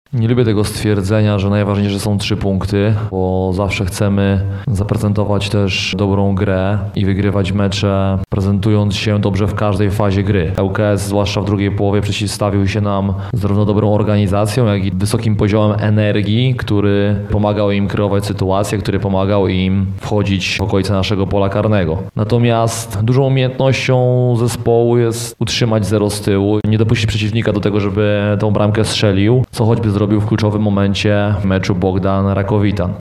Nie lubię tego stwierdzenia, że najważniejsze są 3 punkty, bo zawsze chcemy zaprezentować też dobrą grę i wygrywać mecze, prezentując się dobrze w każdej fazie gry. ŁKS, zwłaszcza w drugiej połowie, przeciwstawił się nam zarówno dobrą organizacją, jak i wysokim poziomem energii, który pomagał im kreować sytuację, który pomagał im wchodzić w okolice naszego pola karnego. Natomiast dużą umiejętnością zespołu jest utrzymać 0 z tyłu, nie dopuścić przeciwnika do tego, żeby tą bramkę strzelił, co choćby zrobił w kluczowym momencie meczu Bogdan Rakowitan.